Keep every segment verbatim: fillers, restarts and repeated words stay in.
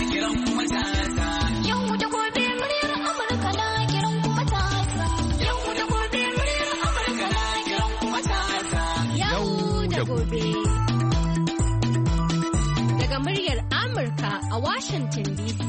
kiran matasa. Yau da gobe muryar Amurka na kiran matasa. Yau da gobe muryar Amurka na kiran matasa. Yau da gobe. Daga muryar Amurka a Washington D C.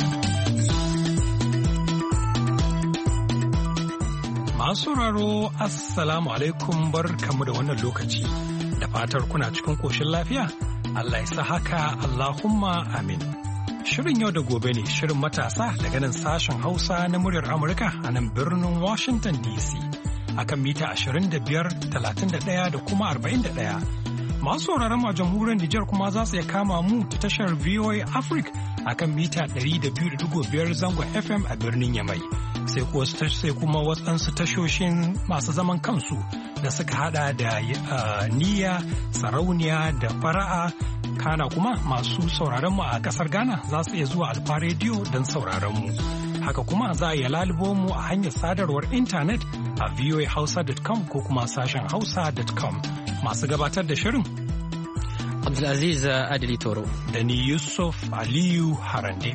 Masu sauraro Assalamu alaikum barkamu da wannan lokaci da fatar kuna cikin koshin lafiya Allah ya sa haka Allahumma amin. Shirin yau da gobe ne shirin matasa daga nan sashen Hausa na muryar Amurka a nan birnin Washington D C akan mita ashirin da biyar, talatin da ɗaya da kuma arba'in da ɗaya. Masu sauraron a jamhuriyar Nijar kuma za su iya kama mu ta tashar V O A Africa akan mita ɗari da biyu da ɗigo biyar zangon F M a birnin Yamai. Sai kuma waɗansu tashoshin masu zaman kansu da suka hada da niyya, sarauniya da fara'a. Kana kuma masu sauraron mu a ƙasar Ghana za su iya zuwa Alfa Radio don sauraron mu. Haka kuma za a iya lalubo mu a hanyar sadarwar intanet a v o a hausa dot com ko kuma sashen hausa dot com. Masu gabatar da shirin Abdulaziz Adili Toro da ni Yusuf Aliyu Harande.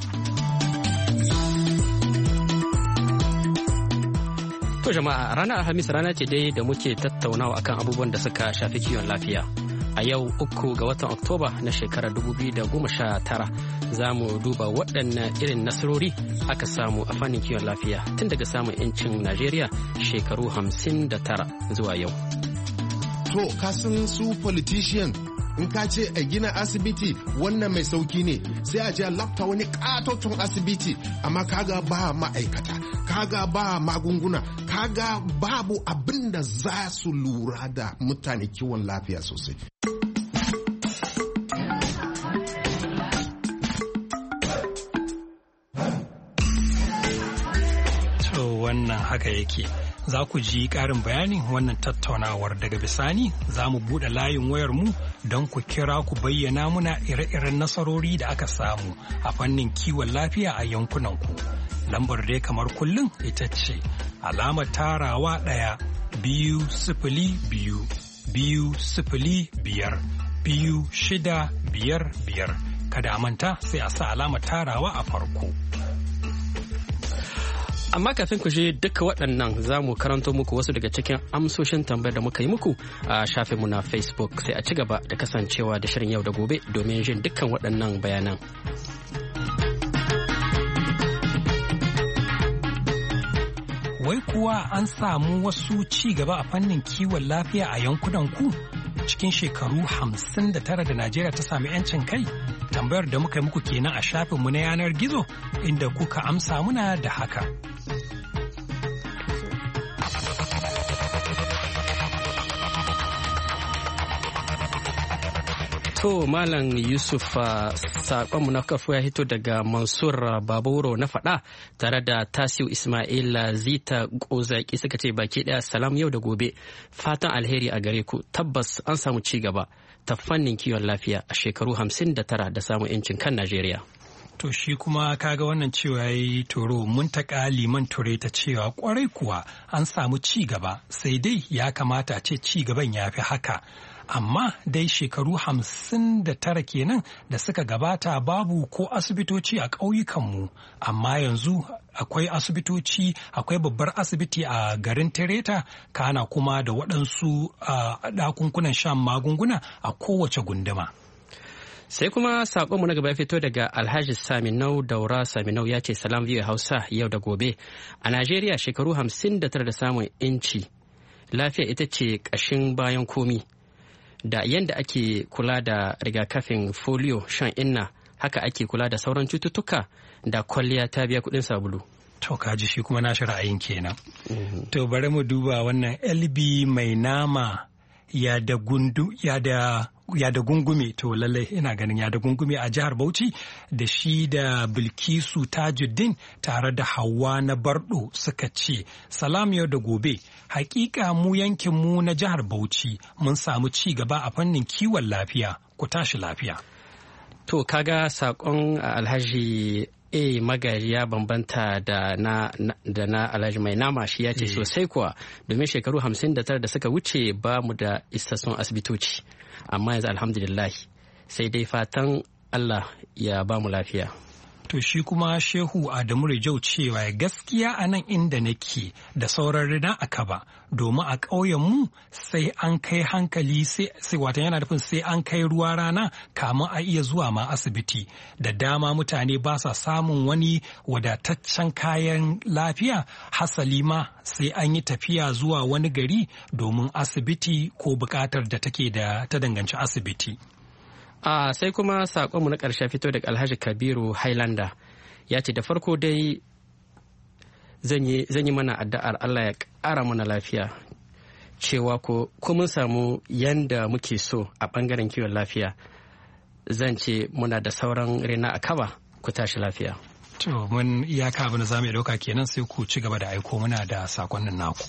To jama'a, ranar Alhamis rana ce dai da muke tattaunawa akan abubuwan da suka shafi kiwon lafiya. A yau uku ga watan Oktoba na shekarar dubu biyu da goma sha tara za mu duba waɗanne irin nasarori aka samu a fannin kiwon lafiya tun daga samun 'yancin Najeriya shekaru hamsin da tara zuwa yau. To, kasan su politician in ka ce a gina asibiti wannan mai sauki ne sai a je a lafta wani katoton asibiti amma kaga ba ma'aikata kaga ba magunguna kaga babu abin da za su lura da mutane kiwon lafiya sosai. To wannan haka yake. Za ku ji ƙarin bayanin wannan tattaunawar daga bisani za mu buɗe layin wayarmu don ku kira ku bayyana muna ire-iren nasarori da aka samu a fannin kiwon lafiya a yankunanku. Lambar dai kamar kullum ita ce alamar tarawa ɗaya biyu sifili biyu biyu sifili biyar biyu shida biyar biyar. Kada a manta sai a sa alamar tarawa a farko. Amma kafin ku je duka waɗannan za mu karanto muku wasu daga cikin amsoshin tambayar da muka yi muku a shafinmu na Facebook sai a ci gaba da kasancewa da shirin yau da gobe domin jin dukkan waɗannan bayanan. Wai kuwa an samu wasu ci gaba a fannin kiwon lafiya a yankunan ku cikin shekaru hamsin da tara da Najeriya ta sami 'yancin kai? Tambayar da muka yi muku kenan a shafinmu na yanar gizo inda kuka amsa muna da haka. To Malam Yusuf saƙonmu na kafu ya hito daga Mansur Baburo na faɗa tare da Tasiu Ismail Zita Kozaki suka ce baki ɗaya salam yau da gobe fatan alheri a gare ku tabbas an samu ci gaba ta fannin kiwon lafiya a shekaru hamsin da tara da samun 'yancin kan Najeriya. To shi kuma kaga wannan cewa ya yi toro mun taƙa liman ture ta cewa kwarai kuwa an samu ci gaba sai dai ya kamata ce ci gaban ya fi haka. Amma dai shekaru hamsin da tara kenan da suka gabata babu ko asibitoci a ƙauyukanmu amma yanzu akwai asibitoci akwai babbar asibiti a garin Tereta kana kuma da waɗansu ɗakunkunan shan magunguna a kowace gunduma. Sai kuma saƙonmu na gaba ya fito daga Alhaji Saminau Daura Saminau ya ce salam biyu Hausa yau da gobe. A Najeriya shekaru hamsin da tara da samun inci lafiya ita ce ƙashin bayan komi. Da yadda ake kula da rigakafin folio shan inna haka ake kula da sauran cututtuka da kwalliya ta biya kuɗin sabulu. To kaji shi kuma nashi ra'ayin kenan. Mm-hmm. To bari mu duba wannan L B mai nama ya da gundu ya da ya da gungume to lallai ina ganin ya da gungume a jihar Bauchi da shi da Bilkisu Tajuddin tare da Hauwa na Bardo suka ce salam yau da gobe hakika mu yankin mu na jihar Bauchi mun samu ci gaba a fannin kiwon lafiya ku tashi lafiya. To kaga sakon Alhaji A Magari ya bambanta da na, da na Alhaji Mai Nama shi ya ce mm. sosai kuwa domin shekaru hamsin da tara da suka wuce ba mu da isassun asibitoci amma yanzu alhamdulillah sai dai fatan Allah ya ba mu lafiya. To shi kuma Shehu Adamu Rijau cewa gaskiya a nan inda nake da sauran rina a kaba domin a ƙauyenmu sai an kai hankali sai wata yana nufin sai an kai ruwa rana kamun a iya zuwa ma asibiti da dama mutane ba sa samun wani wadataccen kayan lafiya hasali ma sai an yi tafiya zuwa wani gari domin asibiti ko buƙatar da take da ta danganci asibiti. A sai kuma saƙonmu na ƙarshe fito daga Alhaji Kabiru Highlander ya ce da farko dai zan yi mana addu'ar Allah ya ƙara mana lafiya cewa ko mun samu yanda muke so a ɓangaren kiwon lafiya zan ce muna da sauran rena a kaba ku tashi lafiya. To mun iyaka abin da za mu iya ɗauka kenan sai ku ci gaba da aiko muna da saƙonnin naku.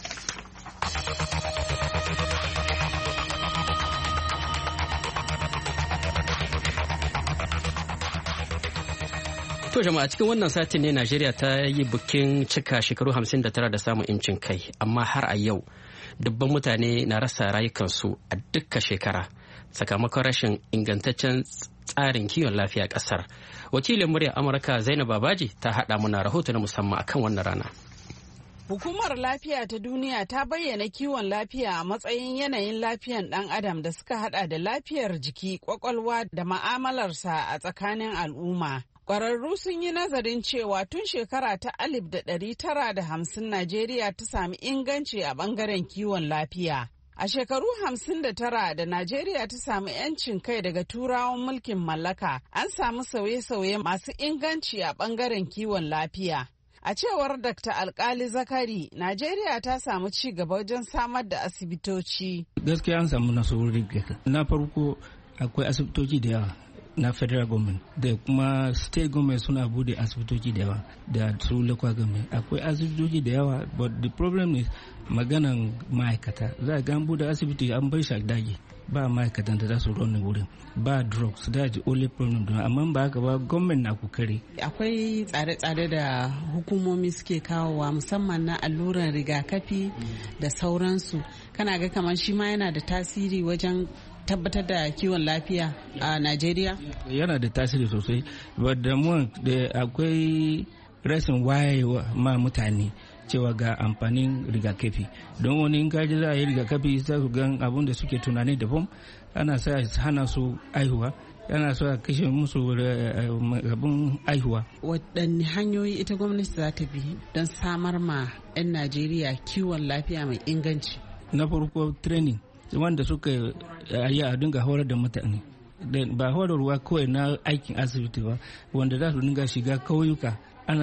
To jama'a cikin wannan satin ne Najeriya ta yi bikin cika shekaru hamsin da tara da samun incin kai, amma har a yau dubban mutane na rasa rayukansu a dukkan shekara sakamakon rashin ingantaccen tsarin kiwon lafiya ƙasar. Wakilin muryar Amurka Zainab Babaji ta haɗa muna rahoto na musamman akan wannan rana. Hukumar Lafiya ta Duniya ta bayyana kiwon lafiya a matsayin yanayin lafiyan ɗan adam da suka hada da lafiyar jiki, kwakwalwa da ma'amalarsa a tsakanin al'umma. Ƙwararru sun yi nazarin cewa tun shekara ta alif da ɗari tara da hamsin Najeriya ta sami inganci a ɓangaren kiwon lafiya. A shekaru hamsin da tara da Najeriya ta sami 'yancin kai daga turawan mulkin mallaka, an samu sauye-sauye masu inganci a ɓangaren kiwon lafiya. A cewar Dakta Alkali Zakari, Najeriya ta samu ci gaba wajen samar da asibitoci. Gaskiya an samu nasarori. Na farko akwai asibitoci da yawa na federal government da kuma state government suna bude asibitoci da yawa da su local government. Akwai asibitoci da yawa, but the problem is maganan ma'aikata. Za a ga an bude asibiti an bar shi a daji. Ba ma'aikatan da za su rona wurin, ba drugs, da the only problem don amma ba haka ba gwamnati na kokari. Akwai tsare-tsare da hukumomi suke kawowa musamman na alluran rigakafi da sauransu. Kana ga kamar shi ma yana da tasiri wajen tabbatar da kiwon lafiya a Najeriya? Yana da tasiri sosai, but da akwai rashin wayewa ma mutane cewa ga amfanin rigakafi. Don wani in kaji za a yi rigakafi za su gan abin da suke tunani daban, ana sa hana su aihuwa, yana so a kashe musu abin aihuwa. Waɗanne hanyoyi ita gwamnati za ta bi don samar ma 'yan Najeriya kiwon lafiya mai inganci? Na farko training, wanda suka yi a dinga horar da mutane. Ba horarwa kawai na aikin asibiti ba, wanda za su dinga shiga kauyuka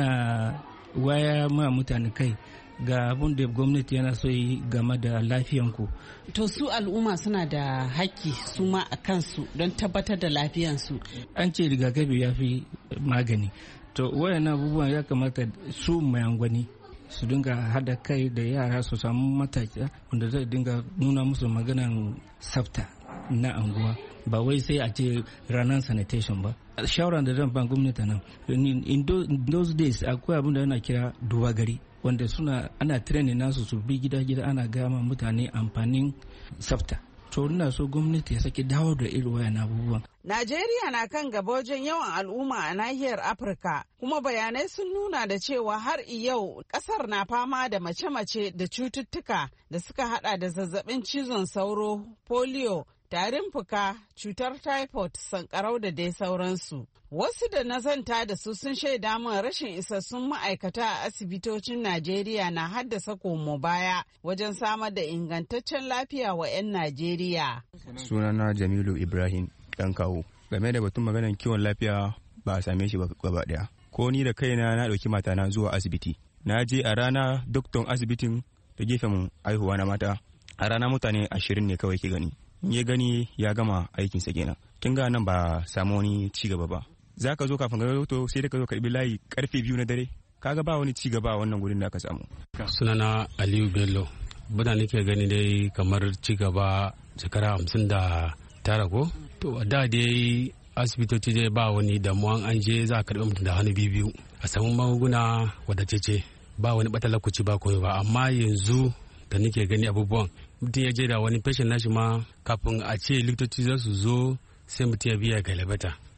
ana waya ma mutane kai ga abin da gwamnati yana so yi game da lafiyanku. To su al'umma suna da haƙƙi su ma a kansu don tabbatar da lafiyansu. An ce rigakafi ya fi magani. To wayannan abubuwan ya kamata su mai angwani su dinga hada kai da yara su samu mataki wanda zai dinga nuna musu maganan tsafta na anguwa. Ba wai sai a ce ranar sanitation ba. Shawaran da zan ban gwamnati nan, in those days akwai abin da yana kira duba gari, wanda suna ana training nasu su bi gida-gida ana gama mutane amfanin tsafta. To ina so gwamnati ya sake dawo da irin wayan abubuwan. Najeriya na kan gaba wajen yawan al'umma a nahiyar Afirka, kuma bayanai sun nuna da cewa har yau kasar na fama da mace-mace da cututtuka da suka hada da zazzabin cizon sauro, polio, tarin fuka, cutar typhoid, sankarau da dai sauransu. Wasu da na zanta da su sun shaida min rashin isassun ma'aikata a asibitocin Najeriya na haddasa komo baya wajen samar da ingantaccen lafiya wa 'yan Najeriya. Sunana Jamilu Ibrahim ɗan kawo. Game da batun maganar kiwon lafiya ba a same shi ba gaba ɗaya. Ko ni da kaina na ɗauki matana zuwa asibiti. Na je a rana doktor asibitin da gefen aihuwa na mata. A rana mutane ashirin ne kawai ke gani. Ya gani ya gama aikinsa kenan. Kin ga nan ba samu wani ci gaba ba. Za ka zo kafin ka zo sai da ka zo karbi layi karfe biyu na dare. Kaga ba wani ci gaba a wannan gurin da aka samu. Sunana Aliyu Bello. Bada nake gani dai kamar ci gaba shekara hamsin da tara ko. To a da dai asibitoci dai ba wani damuwan an je za a karbi mutum da hannu biyu. A samu magunguna wadatacce ba wani bata lokaci ba komai ba, amma yanzu da nake gani abubuwan mutum ya je da wani fashin nashi ma kafin a ce likitoci za su zo sai mutum ya biya galabata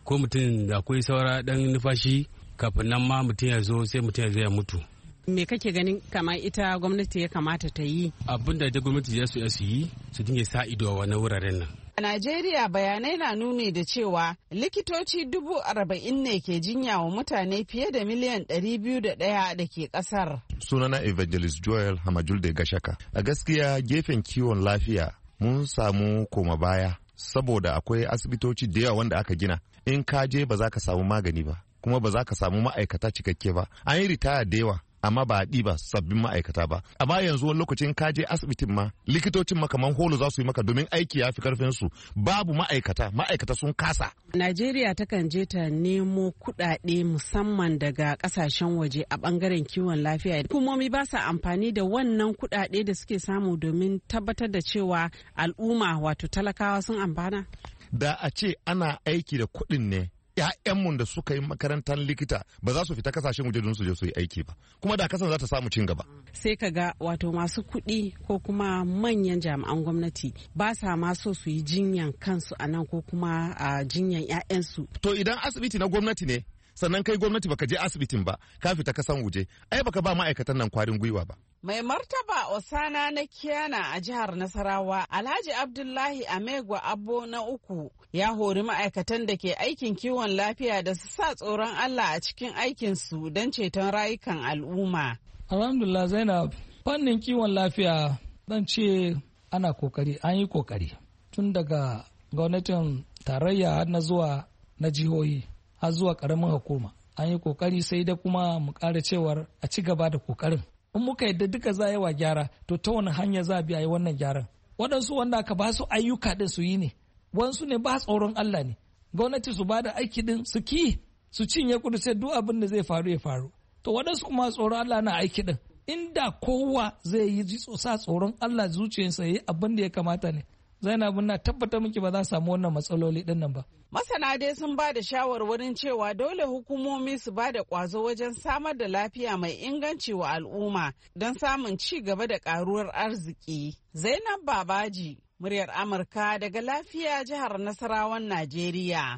ko mutum da akwai saura dan nufashi kafin nan ma mutum ya zo sai mutum ya zo ya mutu. Me kake ganin kamar ita gwamnati ya kamata ta yi? Abin da ita gwamnati ya su yi su dinga sa ido a wani wuraren nan. A Najeriya bayanai na nuni da cewa likitoci dubu arba'in ne ke jinya wa mutane fiye da miliyan ɗari biyu da ɗaya da ke ƙasar. Sunana Evangelist Joel Hamajul da Gashaka. A gaskiya gefen kiwon lafiya mun samu koma baya saboda akwai asibitoci da yawa wanda aka gina. In ka je ba za ka samu magani ba, kuma ba za ka samu ma'aikata cikakke ba. An yi ritaya da yawa. Amma ba a ɗiba sabbin ma'aikata ba. Amma yanzu wani lokacin ka je asibitin ma likitocin ma kaman holo za su yi maka domin aiki ya fi karfin su. Babu ma'aikata, ma'aikata sun kasa. Najeriya takan je ta nemo kuɗaɗe musamman daga ƙasashen waje a ɓangaren kiwon lafiya. Hukumomi ba sa amfani da wannan kuɗaɗe da suke samu domin tabbatar da cewa al'umma wato talakawa sun amfana. Da a ce ana aiki da kuɗin ne, ‘ya'yanmu da suka yi makarantar likita ba za su fita kasashen waje don su je su yi aiki ba, kuma da kasan za ta samu cin gaba. Sai ka ga wato masu kuɗi ko kuma manyan jami'an gwamnati ba sa ma so su yi jinyan kansu a nan ko kuma a jinyan ‘ya'yansu. To idan asibiti na gwamnati ne, sannan kai gwamnati baka je asibitin ba, ka fita kasan waje, ai baka ba ma'aikatan nan kwarin gwiwa ba. Mai martaba Osana na Kiyana a jihar Nasarawa, Alhaji Abdullahi Amegwa Abbo na uku ya hori ma'aikatan da ke aikin kiwon lafiya da su sa tsoron Allah a cikin aikinsu don ceton rayukan al'umma. Alhamdulillah Zainab, fannin kiwon lafiya zan ce ana kokari, an yi kokari. Tun daga gwamnatin tarayya har na zuwa na jihohi har zuwa ƙaramin hukuma. An yi kokari sai da kuma mu ƙara cewar a ci gaba da kokarin. In muka yadda duka za yi wa gyara, to ta wani hanya za a bi a yi wannan gyaran. Waɗansu wanda aka ba su ayyuka ɗin su yi ne, wasu ne ba tsoron Allah ne. Gwamnati su ba da aiki ɗin su ki su cinye kudu sai duk abin da zai faru ya faru. To waɗansu kuma tsoron Allah na aiki ɗin. Inda kowa zai yi sa tsoron Allah zuciyarsa ya yi abin da ya kamata ne. Zainab na tabbatar miki ba za a samu wannan matsaloli ɗin nan ba. Masana dai sun ba da shawarwarin cewa dole hukumomi su ba da ƙwazo wajen samar da lafiya mai inganci wa al'umma don samun ci gaba da ƙaruwar arziki. Zainab Babaji, muryar Amurka daga lafiya jihar Nasarawan Najeriya.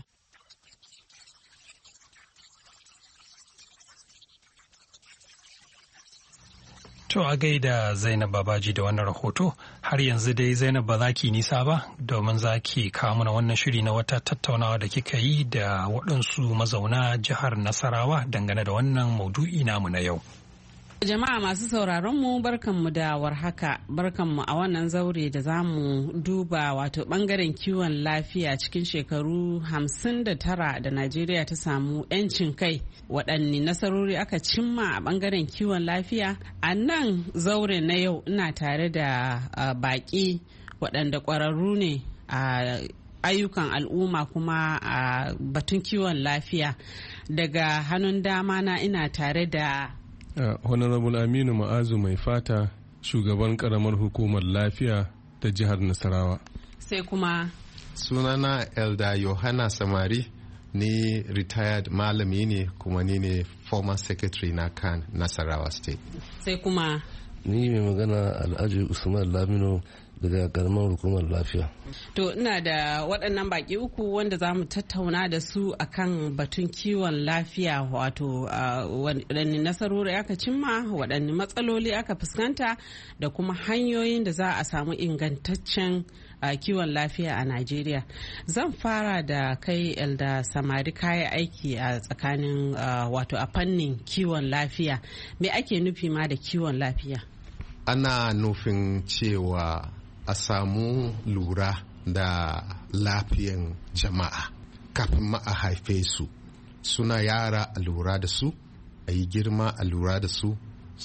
To a gaida Zainab Babaji da wannan rahoto, har yanzu dai Zainab ba za ki nisa ba domin za ki kawo mana wannan shiri na wata tattaunawa da kika yi da waɗansu mazauna jihar Nasarawa dangane da wannan maudu'i namu na yau. Jama'a masu sauraron mu barkanmu da warhaka, barkanmu a wannan zaure da za mu duba wato bangaren kiwon lafiya cikin shekaru hamsin da tara da Najeriya ta samu 'yancin kai, waɗanne nasarori aka cimma a bangaren kiwon lafiya. A nan zaure na yau ina tare da uh, baƙi waɗanda ƙwararru ne a uh, ayyukan al'umma kuma a uh, batun kiwon lafiya. Daga hannun dama na ina tare da Uh, Honorable Aminu Ma'azu Mai Fata, shugaban karamar hukumar lafiya ta jihar Nasarawa. Sai kuma sunana Elda Yohana Samari, ni retired malami ne kuma ni ne former secretary na kan Nasarawa State. Sai kuma ni mai magana Alhaji Usman Lamino daga karamar hukumar lafiya. To ina da waɗannan baƙi uku wanda za mu tattauna da su akan batun kiwon lafiya, wato waɗanne nasarori aka cimma, waɗanne matsaloli aka fuskanta da kuma hanyoyin da za a samu ingantaccen kiwon lafiya a Najeriya. Zan fara da kai Elda Samari, kayan aiki a tsakanin wato a fannin kiwon lafiya. Me ake nufi ma da kiwon lafiya? Ana nufin cewa a samu lura da lafiyan jama'a kafin ma a haife su. Suna yara a lura da su, a yi girma a lura da su,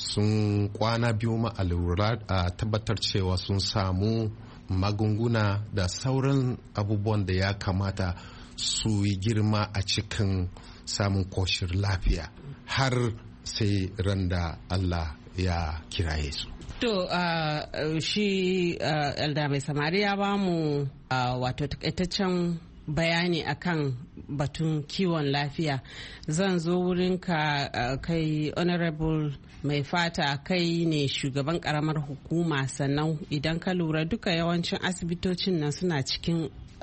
sun kwana biyu ma a lura a tabbatar cewa sun samu magunguna da sauran abubuwan da ya kamata su yi girma a cikin samun koshin lafiya har sai ran da Allah ya kiraye su. To uh, shi uh, Elda Mai Samari ya ba mu uh, wato takaitaccen bayani akan batun kiwon lafiya. Zan zo wurinka uh, kai Honorable Mai Fata, kai ne shugaban karamar hukuma, sannan idan ka lura duka yawancin asibitocin nan suna cikin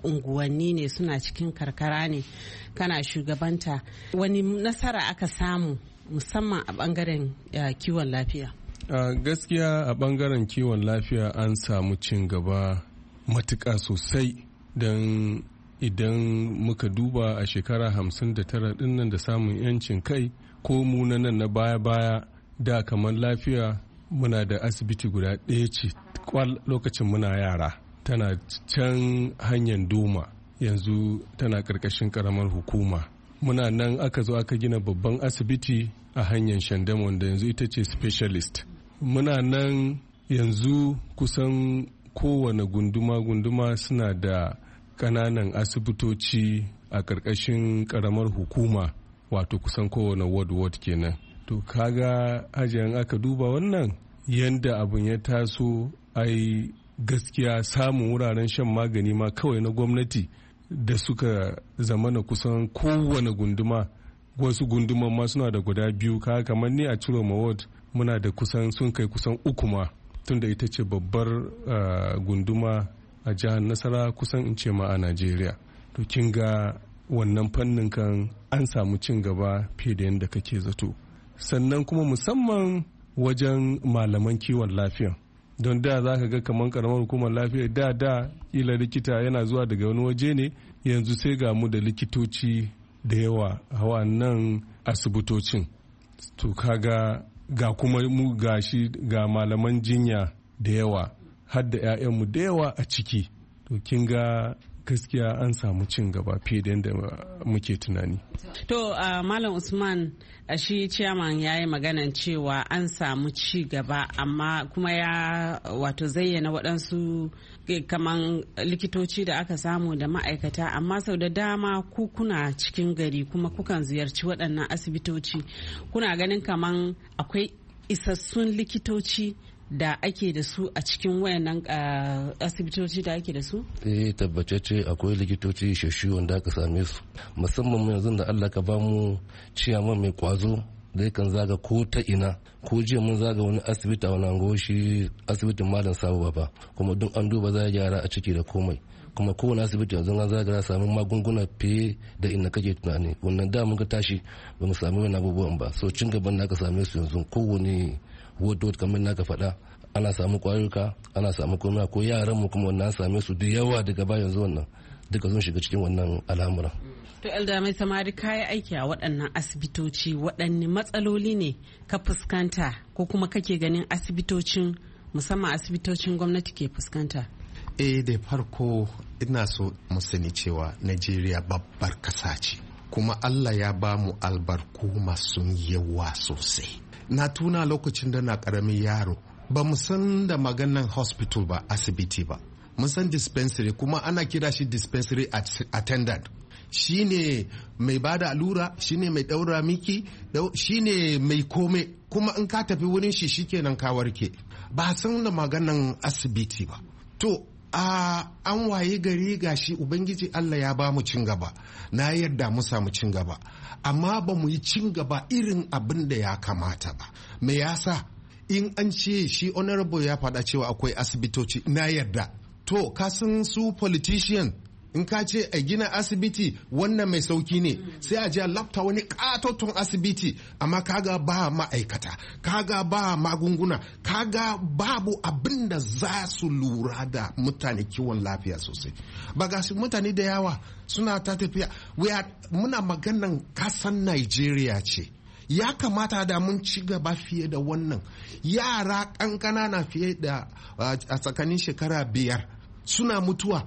unguwanni ne, suna cikin karkara ne, kana shugabanta, wani nasara aka samu musamman a bangaren kiwon lafiya? A gaskiya a bangaren kiwon lafiya an samu cin gaba matuƙa sosai, don idan muka duba a shekara hamsin da tara dinnan da samun yancin kai, ko mu na nan na baya-baya da kamar lafiya muna da asibiti guda ɗaya ce kwal lokacin muna yara, tana can hanyar Doma, yanzu tana ƙarƙashin ƙaramar hukuma. Muna nan aka zo aka gina babban asibiti a hanyar Shandam wanda yanzu ita ce specialist. Muna nan yanzu kusan kowane gunduma-gunduma suna da ƙananan asibitoci a ƙarƙashin ƙaramar hukuma, wato kusan kowane ward-ward kenan. To kaga hajiyar aka duba wannan yanda abin ya taso, ai gaskiya samun wuraren shan magani ma kawai na gwamnati da suka zamana kusan kowane gunduma, wasu gunduman ma suna da guda biyu, kaga kamar ni a Ciroma ward muna da kusan sun kai kusan uku ma, tunda ita ce babbar uh, gunduma a jihar Nasara, kusan in ce ma a Najeriya. To kin ga wannan fannin kan an samu cin gaba fiye da yadda kake zato. Sannan kuma musamman wajen malaman kiwon lafiya, don da za ka ga kamar karamar hukumar lafiya da da kila likita yana zuwa daga wani waje ne, yanzu sai ga mu da likitoci da yawa a wannan asibitocin. To kaga ga kuma mu gashi ga malaman jinya da yawa, har da 'ya'yanmu da yawa a ciki. To kin ga gaskiya an samu cin gaba fiye da yadda muke tunani. To uh, Malam Usman, uh, shi ciyaman ya yi maganan cewa an samu ci gaba, amma kuma ya wato zayyana waɗansu kaman likitoci da aka samu da ma'aikata, amma sau da dama ku kuna cikin gari kuma kukan ziyarci waɗannan asibitoci, kuna ganin kaman akwai isassun likitoci da ake da su a cikin wayannan uh, asibitoci da ake da su? Eh, tabbatacce akwai likitoci shashu wanda aka same su, musamman yanzu da Allah ka bamu ciyaman mai kwazo da yakan zaga ko ta ina. Ko jiya mun zaga wani asibiti a wani ango, shi asibitin Malam Sabo Baba, kuma duk an duba za a gyara a ciki da komai, kuma kowane asibiti yanzu an zaga za samu magunguna fiye da inda kake tunani. Wannan da mun ga tashi ba mu sami wani abubuwan ba, so cin gaban da aka same su yanzu kowane ward kamar naka faɗa ana samu kwayoyuka, ana samu komai, ko yaran mu kuma wannan same su da yawa daga baya yanzu wannan duka sun shiga cikin wannan al'amuran. To Elda Mai Samari, kayi aiki a waɗannan asibitoci, waɗanne matsaloli ne ka fuskanta ko kuma kake ganin asibitocin musamman asibitocin gwamnati ke fuskanta? Eh, da farko ina so mu sani cewa Najeriya babbar kasa ce, kuma Allah ya ba mu albarku masu yawa sosai. Na tuna lokacin da na ƙaramin yaro, ba mu san da maganan hospital ba, asibiti ba, mun san dispensary, kuma ana kira shi dispensary attendant. Shi ne mai bada allura, shi ne mai daura miki, shi ne mai kome, kuma in ka tafi wurin shi shikenan ka warke. Ba san da maganan asibiti ba. To a an waye gari gashi Ubangiji Allah ya ba mu cin gaba, na yarda mu samu cin gaba, amma ba mu yi cin gaba irin abin da ya kamata ba. Me yasa? In an ce shi honorable ya faɗa cewa akwai asibitoci, na yarda. To kasan su politician, in ka ce a gina asibiti wannan mai sauki ne, sai a je a lafta wani katoton asibiti, amma kaga ba ma'aikata, kaga ba magunguna, kaga babu abin da za su lura da mutane kiwon lafiya sosai. Ba ga mutane da yawa suna ta tafiya. Muna maganan kasan Nigeria ce, ya kamata da mun ci gaba fiye da wannan. Yara kankana na fiye da a tsakanin shekara biyar suna mutuwa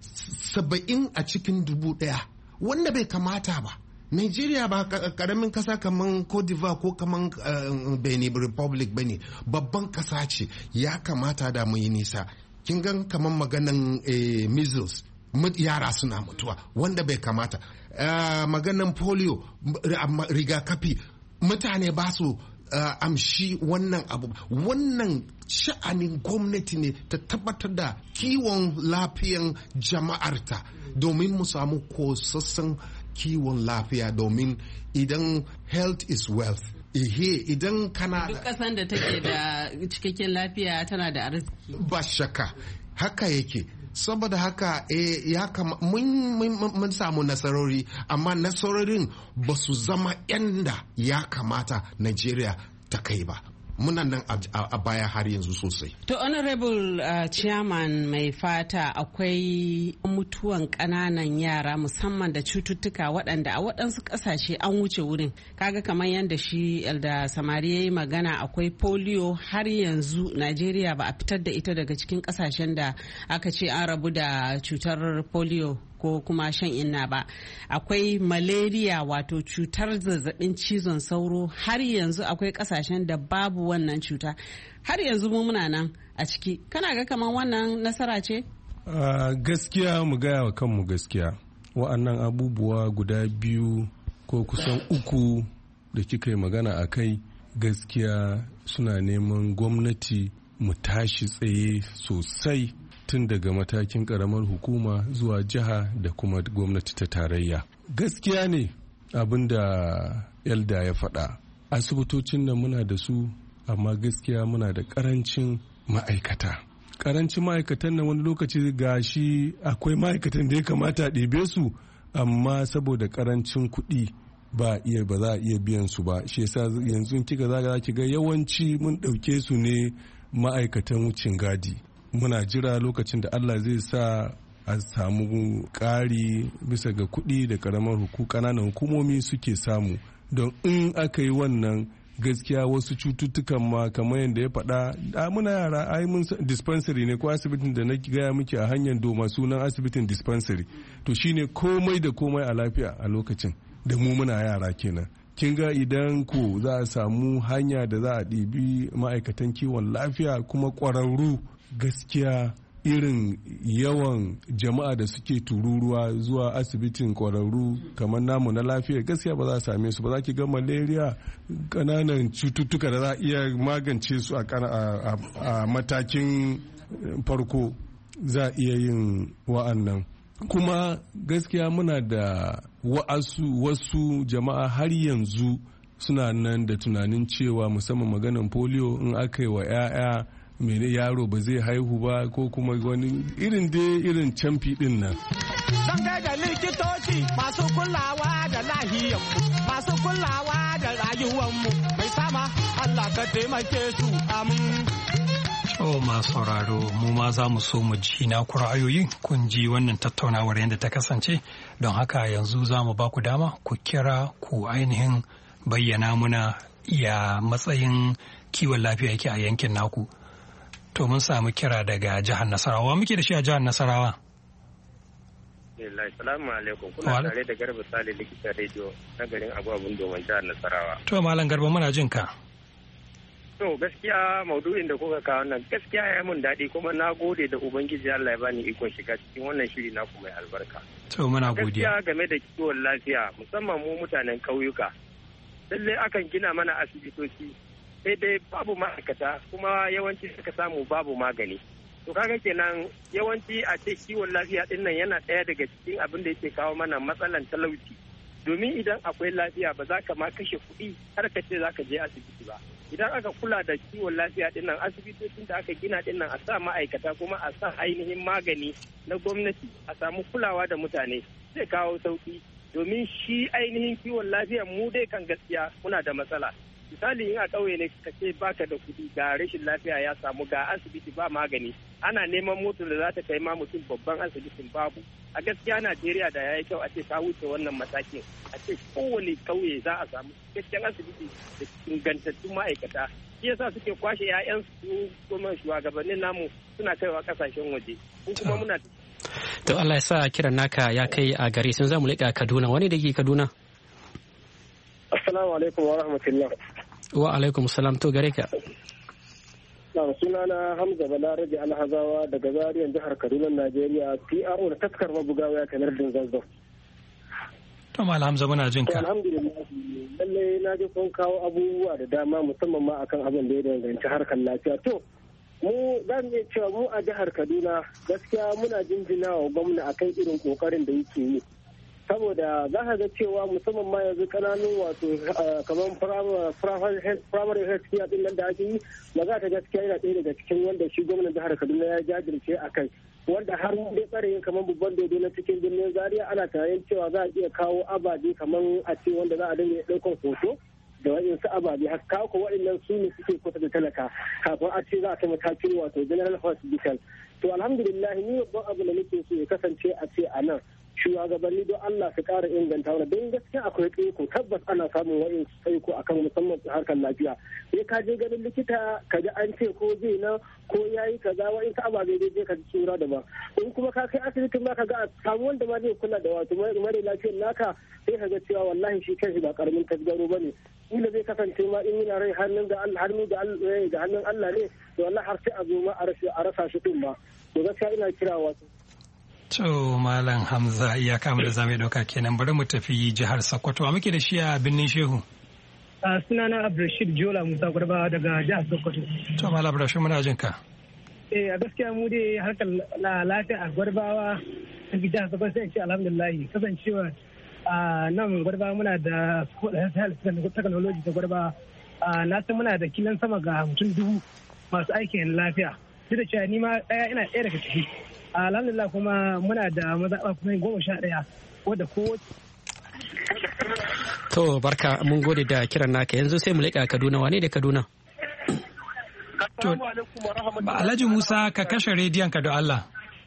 saba'in a cikin dubu daya, wanda bai kamata ba. Nigeria ba karamin kasa kaman Cote d'Ivoire ko kaman uh, Benin Republic bane, babban kasa ce, ya kamata da mu yi nisa. Kin gan kaman maganan eh, measles, yara suna mutuwa wanda bai kamata. Uh, maganan polio, rigakafi, mutane ba su uh, amshi wannan abu. Wannan sha'anin gwamnati ne ta tabbatar da kiwon lafiyan jama'arta, domin mu samu kosassan kiwon lafiya, domin idan health is wealth. Ihe idan kana duk kasan da take da cikakken lafiya tana da arziki. Ba shakka haka yake. saboda haka eh, ya kama mun, mun, mun samu nasarori amma nasarorin ba su zama yanda ya kamata Najeriya ta kai ba. Muna nan a baya har yanzu sosai. To honorable uh, chairman mai fata, akwai mutuwan ƙananan yara musamman da cututtuka waɗanda a waɗansu ƙasashe an wuce wurin. Kaga kamar yadda shi da samari ya yi magana, akwai polio har yanzu Najeriya ba a fitar da ita daga cikin ƙasashen da aka ce an rabu da cutar polio ko kuma shan inna ba. Akwai malaria wato cutar zazzabin cizon sauro, har yanzu akwai kasashen da babu wannan cuta, har yanzu mu muna nan a ciki. Kana ga kamar wannan nasara ce? Uh, gaskiya mu gaya wa kanmu gaskiya, wa'annan abubuwa guda biyu ko kusan uku da kika yi magana a kai, gaskiya suna neman gwamnati mu tashi tsaye sosai, tun daga matakin karamar hukuma zuwa jiha da kuma gwamnati ta tarayya. Gaskiya ne abin da Elda ya faɗa, asibitocin nan muna da su amma gaskiya muna da ƙarancin ma'aikata. Ƙarancin ma'aikatan nan wani lokaci gashi akwai ma'aikatan da ya kamata a ɗebe su, amma saboda ƙarancin kuɗi ba iya ba za a iya biyan su ba. Shi yasa yanzu kika zaga ki ga yawanci mun ɗauke su ne ma'aikatan wucin gadi. Muna jira lokacin da Allah zai sa a samu ƙari bisa ga kuɗi da ƙaramar huku ƙananan hukumomi suke samu, don in aka yi wannan gaskiya wasu cututtukan ma kamar yadda ya faɗa, da muna yara ai mun dispensary ne ko asibitin da na gaya miki a hanyar doma sunan asibitin dispensary, to shine komai da komai a lafiya a lokacin da mu muna yara kenan. Kin ga idan ko za a samu hanya da za a ɗibi ma'aikatan kiwon lafiya kuma ƙwararru, gaskiya irin yawan jama'a da suke tururuwa zuwa asibitin kwararru kamar namu na lafiya, gaskiya ba za a same su ba. Za ki ga malaria, kananan cututtuka da za a iya magance su a matakin farko, za a iya yin wa'annan. Kuma gaskiya muna da wa'asu wasu jama'a har yanzu suna nan da tunanin cewa musamman maganan polio in aka yi wa 'ya'ya mene yaro ba zai haihu ba ko kuma wani irin dai irin camfi din nan. Zan da likitoci masu kulawa da lahiyanmu, masu kulawa da rayuwanmu, mai sama Allah ka taimake su amin. Oh, masu sauraro, mu ma za mu so mu ji na ku ra'ayoyi, kun ji wannan tattaunawar yadda ta kasance, don haka yanzu za mu ba ku dama ku kira ku ainihin bayyana muna ya matsayin kiwon lafiya yake a yankin naku. To mun samu kira daga jihar Nasarawa. Muke da shi a jihar Nasarawa. Assalamu alaikum. Kuna tare da Garba Sale likitan rediyo na garin Agwabun domin jihar Nasarawa. To Malam Garba muna jin ka. To gaskiya maudu'in da kuka kawo nan gaskiya ya mun daɗi kuma na gode da Ubangiji Allah ya bani ikon shiga cikin wannan shiri naku mai albarka. To muna godiya. Gaskiya game da kiwon lafiya musamman mu mutanen ƙauyuka. Lallai akan gina mana asibitoci sai dai babu ma'aikata kuma yawanci suka samu babu magani. To kaga kenan yawanci a ce kiwon lafiya din nan yana ɗaya daga cikin abin da yake kawo mana matsalan talauci. Domin idan akwai lafiya ba za ka ma kashe kuɗi har ka ce za ka je asibiti ba. Idan aka kula da kiwon lafiya din nan asibitocin da aka gina din nan a sa ma'aikata kuma a sa ainihin magani na gwamnati a samu kulawa da mutane zai kawo sauki. Domin shi ainihin kiwon lafiya mu dai kan gaskiya muna da matsala. Misali in a ƙauye ne ka ce baka da kuɗi ga rashin lafiya ya samu ga asibiti ba magani, ana neman motar da za ta kai ma mutum babban asibitin babu. A gaskiya Najeriya da ya yi kyau a ce ta wuce wannan matakin, a ce kowane ƙauye za a samu cikakken asibiti da ingantattun ma'aikata. Shi yasa suke kwashe 'ya'yan su kuma shugabannin namu suna kaiwa kasashen waje. Ko kuma muna to Allah ya sa kiran naka ya kai a gare sun zamu leƙa Kaduna. Wani da ke Kaduna? Assalamu alaikum wa rahmatullah. Wa alaikum salam, to gare ka. Na sunana Hamza Balarabe Alhazawa daga Zariyan jihar Kaduna, Najeriya, P R O da taskar mabugawa ya kanar din zazzau. To Malam Hamza muna jin ka. Alhamdulillah, lalle na ji kun kawo abubuwa da dama musamman ma akan abin da ya danganci harkar lafiya. To mu za mu iya cewa mu a jihar Kaduna gaskiya muna jinjina wa gwamna akan irin kokarin da yake yi. Saboda za ka ga cewa musamman ma yanzu kananun wato kamar primary health care din nan da ake yi, ba za ta gaskiya yana ɗaya daga cikin wanda shi gwamnan jihar Kaduna ya jajirce a kai. wanda har dai tsare kamar babban dodo na cikin birnin Zaria ana tunanin cewa za a iya kawo ababe kamar a ce wanda za a dinga ɗaukar hoto da waɗansu ababe haka ko waɗannan su ne suke kusa da talaka kafin a ce za a kai matakin wato general hospital. To alhamdulillah ni babban abu da nake so ya kasance a ce a nan shugabanni don Allah su ƙara inganta wani don gaskiya akwai tsaiko tabbas ana samun wa'in tsaiko akan musamman harkar lafiya sai ka je ganin likita ka ji an ce ko zai na ko yayi kaza wa'in ka ababe zai je ka ji tsura da ba in kuma ka kai asibitin ma ka ga a samu wanda ma zai kula da wato mara lafiyar naka sai ka ga cewa wallahi shi kanshi ba karamin tasgaro bane kila zai kasance ma in yana rai hannun da hannun da hannun Allah ne to wallahi har sai a zo ma a rasa shi din ba to gaskiya ina kira wato To Malam Hamza iya kama da zamu dauka kenan bari mu tafi jihar Sokoto a muke da shi a Birnin Shehu. A sunana Abdulrashid Jola Musa Gurba daga jihar Sokoto. To Malam Abdulrashid muna jin ka. Eh a gaskiya mu dai harkar lafiya a Gurbawa a jihar Sokoto sai ce alhamdulillah kasancewa a nan Gurbawa muna da technology ta Gurbawa na san muna da kilan sama ga mutum dubu masu aikin lafiya. Duk da cewa ni ma daya ina ɗaya daga ciki. Alhamdulillah kuma muna da mazaɓa kuma goma sha ɗaya wadda ko To barka mun gode da kiran naka yanzu sai mu leƙa Kaduna wane da Kaduna? To Alhaji Musa ka kashe rediyon ka da Allah.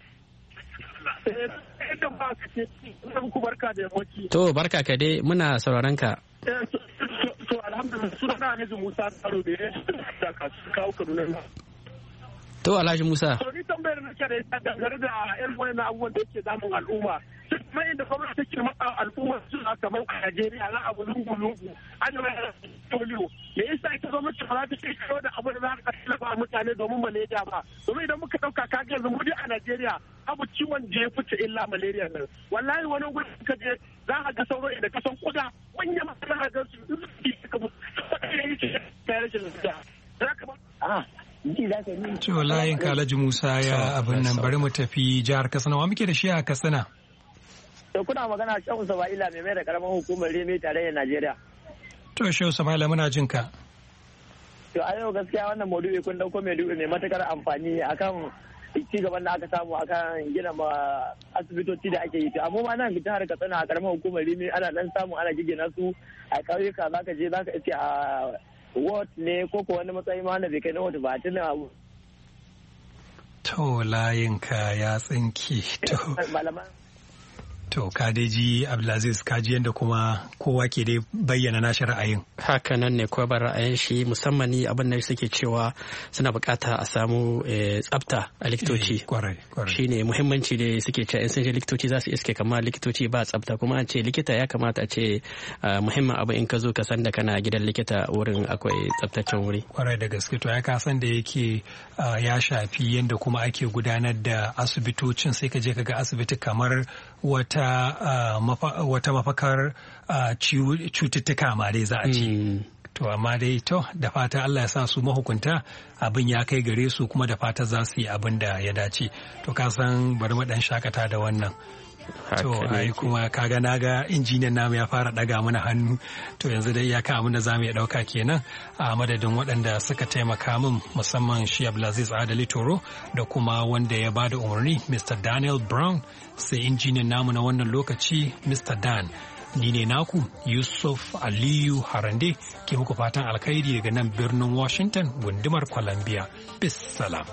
To barka ka dai muna sauraron ka. To alhamdulillah sunana Alhaji Musa Taro da ya kawo Kaduna. To Alhaji Musa. To ni tambayar na kare ta dangane da irin wannan abubuwan da yake damun al'umma. Kuma inda gwamnati take matsa al'umma suna kamar a Najeriya za a bu lungu-lungu. An yi wani polio. Me yasa ita gwamnati ba za ta kai kawo da abu da za ka tallafa mutane domin malaria ba. Domin idan muka ɗauka kaga yanzu mu a Najeriya abu ciwon da ya fice illa malaria nan. Wallahi wani gudu ka je za ka ga sauro da ka san kuda manya masu za ka ga su su ka bu. Ta rashin lafiya. Za ka ba. To layin Alhaji Musa ya abin nan bari mu tafi jihar Katsina wa muke da shi a Katsina. To kuna magana Shehu Sama'ila mai mai da karamar hukumar Reme tarayyar Najeriya. To Shehu Sama'ila muna jin ka. To a yau gaskiya wannan maudu'i kun dauko mai dubi mai matakar amfani akan ci gaban da aka samu akan gina ma asibitoci da ake yi. To amma ma nan jihar Katsina a karamar hukumar Reme ana dan samu ana gigina su a ƙauyuka zaka je zaka iske a ward ne ko ko wani matsayi ma wanda bai kai na wata ba tuna abu. To layinka ya tsinki to. To ka dai ji Abdulaziz ka ji yadda kuma kowa ke dai bayyana nashi ra'ayin. Haka nan ne kowa ba ra'ayin shi musamman ni abin da suke cewa suna bukata a samu tsafta a likitoci. Kwarai kwarai. Shi ne muhimmanci da suke cewa in sun je likitoci za su iske kamar likitoci ba tsafta kuma an ce likita ya kamata a ce muhimmin abu in ka zo ka san da kana gidan likita wurin akwai tsaftacen wuri. Kwarai da gaske to ya ka san da yake ya shafi yadda kuma ake gudanar da asibitocin sai ka je ka ga asibiti kamar wata wata mafakar cututtuka ma dai za a ce. To amma dai to da fata Allah ya sa su mahukunta abin ya kai gare su kuma da fata za su yi abin da ya dace. To ka san bari mu dan shakata da wannan. To ai kuma kaga naga injiniyan namu ya fara daga mana hannu to yanzu dai ya ka da zamu iya dauka kenan a madadin waɗanda suka taimaka min musamman shi Abdulaziz Adali Toro da kuma wanda ya bada umarni Mister Daniel Brown sai injiniyan namu na wannan lokaci Mister Dan ni ne naku Yusuf Aliyu Harande ke muku fatan alkhairi daga nan birnin Washington gundumar Columbia bis salam.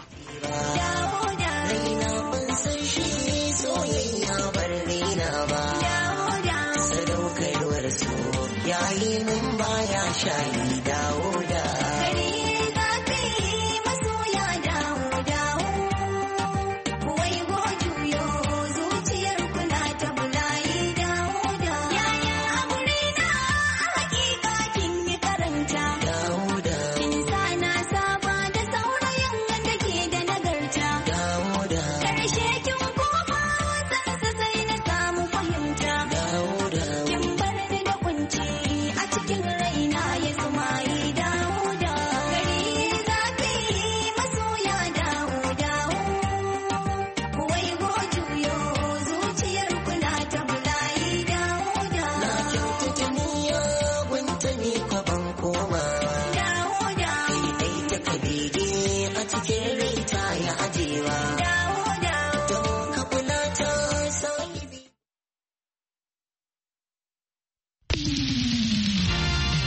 Yayi mun baya shayi dawo da gari zafi masoya dawo dawo wai go juyo zuciyar kuna ta bulayi dawo da yaya aure na hakika kin yi karanta dawo da insana saba da saurayin da ke da nagarta dawo da karshe kin koma sansa sai na samu fahimta dawo da kin bar ni da kunci a cikin